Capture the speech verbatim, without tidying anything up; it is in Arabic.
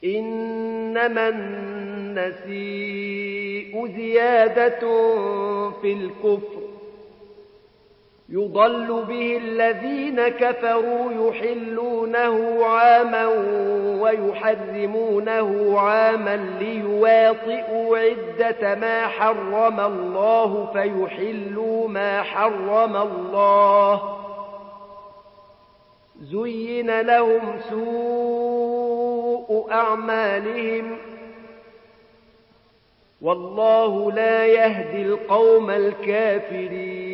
إنما النسيء زيادة في الكفر يضل به الذين كفروا يحلونه عاما ويحرمونه عاما ليواطئوا عدة ما حرم الله فيحلوا ما حرم الله زين لهم سوء أعمالهم والله لا يهدي القوم الكافرين